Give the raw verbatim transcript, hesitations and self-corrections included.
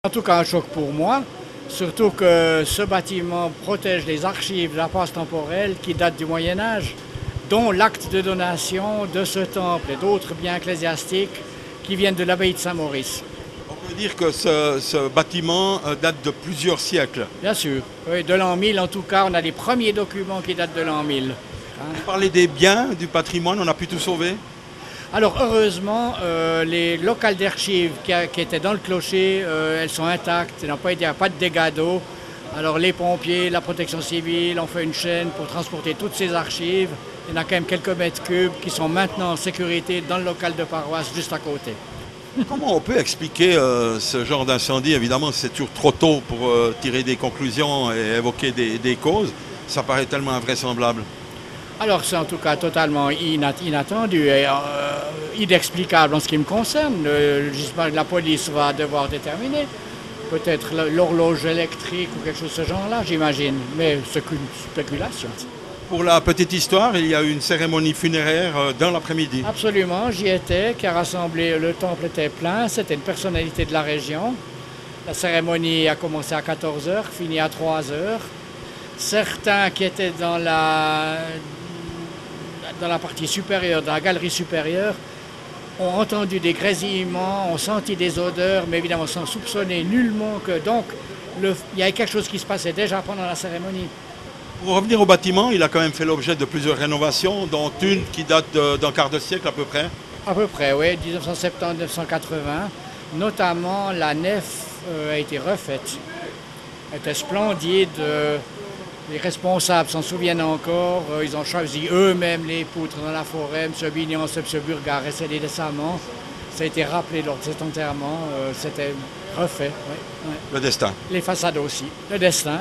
En tout cas, un choc pour moi, surtout que ce bâtiment protège les archives de la passe temporelle qui datent du Moyen Âge, dont l'acte de donation de ce temple et d'autres biens ecclésiastiques qui viennent de l'abbaye de Saint-Maurice. On peut dire que ce, ce bâtiment euh, date de plusieurs siècles. Bien sûr, oui, de l'an mille en tout cas, on a les premiers documents qui datent de l'an mille. Hein. Vous parlez des biens, du patrimoine, on a pu tout sauver? Alors heureusement, euh, les locales d'archives qui, a- qui étaient dans le clocher, euh, elles sont intactes, il n'y a pas, il n'y a pas de dégâts d'eau. Alors les pompiers, la protection civile ont fait une chaîne pour transporter toutes ces archives. Il y en a quand même quelques mètres cubes qui sont maintenant en sécurité dans le local de paroisse juste à côté. Comment on peut expliquer euh, ce genre d'incendie? Évidemment, c'est toujours trop tôt pour euh, tirer des conclusions et évoquer des, des causes. Ça paraît tellement invraisemblable. Alors c'est en tout cas totalement inat- inattendu et euh, inexplicable en ce qui me concerne. Euh, J'espère que la police va devoir déterminer. Peut-être le- l'horloge électrique ou quelque chose de ce genre-là, j'imagine. Mais c'est qu'une spéculation. Pour la petite histoire, il y a eu une cérémonie funéraire euh, dans l'après-midi. Absolument, j'y étais, qui a rassemblé, le temple était plein, c'était une personnalité de la région. La cérémonie a commencé à quatorze heures, fini à trois heures. Certains qui étaient dans la, dans la partie supérieure, dans la galerie supérieure, ont entendu des grésillements, ont senti des odeurs, mais évidemment sans soupçonner nullement que donc le- il y avait quelque chose qui se passait déjà pendant la cérémonie. Pour revenir au bâtiment, il a quand même fait l'objet de plusieurs rénovations, dont une qui date de- d'un quart de siècle à peu près. À peu près, oui, dix-neuf cent soixante-dix à dix-neuf cent quatre-vingts. Notamment, la nef euh, a été refaite. Elle était splendide. euh, les responsables s'en souviennent encore. euh, ils ont choisi eux-mêmes les poutres dans la forêt. M. Bignon, M. Burga a décédé décemment. Ça a été rappelé lors de cet enterrement. euh, C'était refait, oui, oui. Le destin. Les façades aussi. Le destin.